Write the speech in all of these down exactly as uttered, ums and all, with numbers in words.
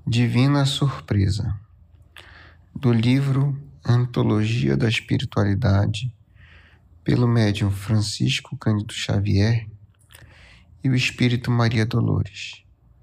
Divina Surpresa, do livro Antologia da Espiritualidade, pelo médium Francisco Cândido Xavier e o Espírito Maria Dolores.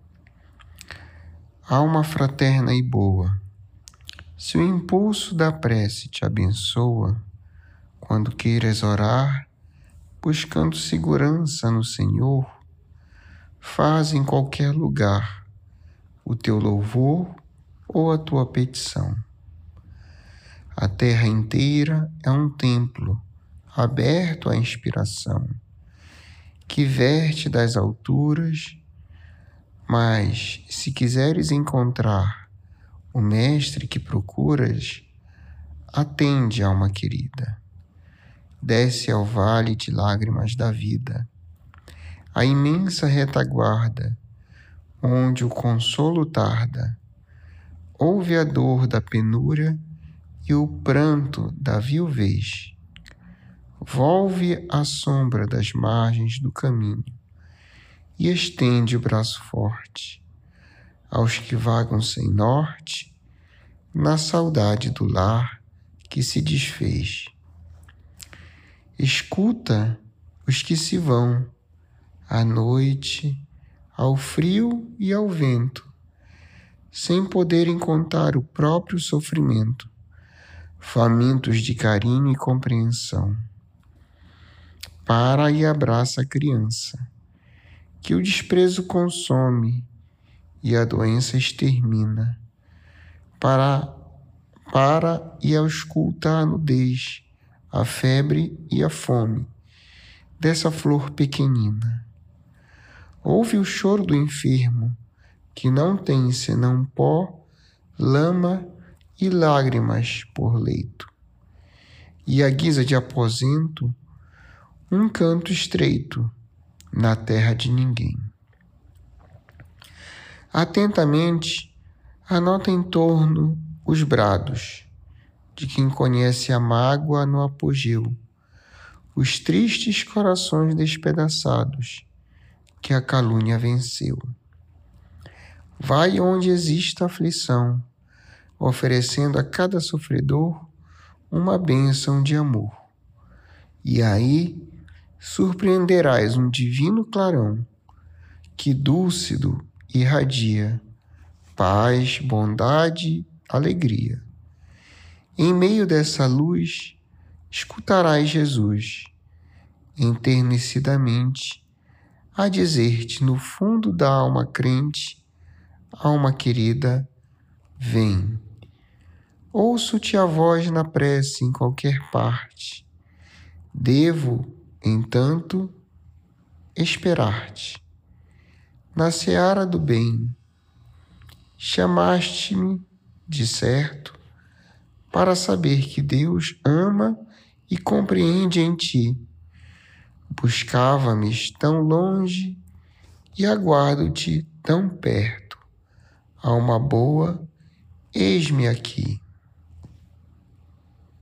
Alma fraterna e boa, se o impulso da prece te abençoa, quando queiras orar, buscando segurança no Senhor, faz em qualquer lugar o teu louvor ou a tua petição. A terra inteira é um templo aberto à inspiração, que verte das alturas, mas se quiseres encontrar o mestre que procuras, atende, alma querida. Desce ao vale de lágrimas da vida, a imensa retaguarda, onde o consolo tarda. Ouve a dor da penúria e o pranto da viuvez. Volve à sombra das margens do caminho e estende o braço forte aos que vagam sem norte, na saudade do lar que se desfez. Escuta os que se vão à noite, ao frio e ao vento, sem poderem contar o próprio sofrimento, famintos de carinho e compreensão. Para e abraça a criança, que o desprezo consome e a doença extermina. Para, para e ausculta a nudez, a febre e a fome dessa flor pequenina. Ouve o choro do enfermo, que não tem senão pó, lama e lágrimas por leito, e à guisa de aposento, um canto estreito na terra de ninguém. Atentamente, anota em torno os brados de quem conhece a mágoa no apogeu, os tristes corações despedaçados que a calúnia venceu. Vai onde exista aflição, oferecendo a cada sofredor uma bênção de amor. E aí surpreenderás um divino clarão que dúlcido irradia paz, bondade, alegria. Em meio dessa luz escutarás Jesus enternecidamente a dizer-te no fundo da alma crente: alma querida, vem. Ouço-te a voz na prece em qualquer parte. Devo, entanto, esperar-te. Na seara do bem, chamaste-me, de certo, para saber que Deus ama e compreende em ti. Buscava-me tão longe e aguardo-te tão perto. Alma boa, eis-me aqui.